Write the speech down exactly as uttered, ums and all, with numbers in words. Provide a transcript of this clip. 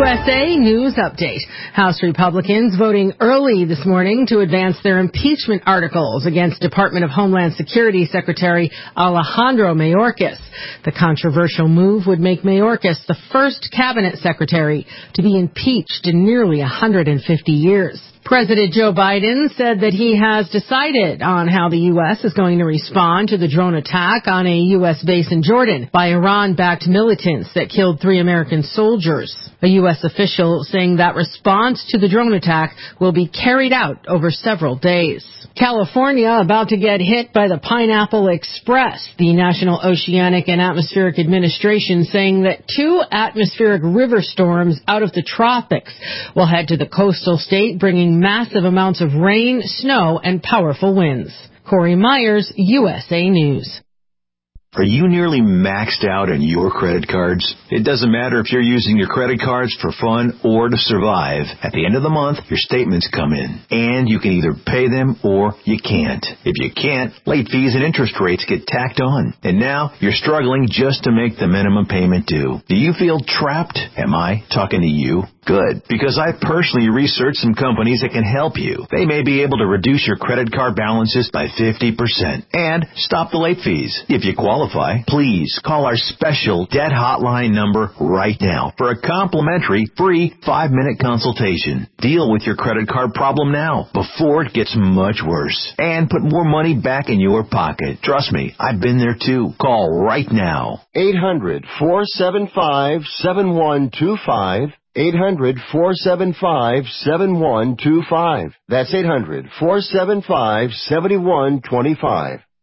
S A News Update. House Republicans voting early this morning to advance their impeachment articles against Department of Homeland Security Secretary Alejandro Mayorkas. The controversial move would make Mayorkas the first cabinet secretary to be impeached in nearly one hundred fifty years. President Joe Biden said that he has decided on how the U S is going to respond to the drone attack on a U S base in Jordan by Iran-backed militants that killed three American soldiers. A U S official saying that response to the drone attack will be carried out over several days. California about to get hit by the Pineapple Express. The National Oceanic and Atmospheric Administration saying that two atmospheric river storms out of the tropics will head to the coastal state, bringing massive amounts of rain, snow, and powerful winds. Corey Myers, U S A News. Are you nearly maxed out on your credit cards? It doesn't matter if you're using your credit cards for fun or to survive. At the end of the month, your statements come in, and you can either pay them or you can't. If you can't, late fees and interest rates get tacked on. And now you're struggling just to make the minimum payment due. Do you feel trapped? Am I talking to you? Good, because I personally researched some companies that can help you. They may be able to reduce your credit card balances by fifty percent and stop the late fees. If you qualify, please call our special debt hotline number right now for a complimentary free five-minute consultation. Deal with your credit card problem now before it gets much worse and put more money back in your pocket. Trust me, I've been there too. Call right now. eight hundred, four seven five, seven one two five. eight hundred, four seven five, seven one two five. That's eight hundred, four seven five, seven one two five.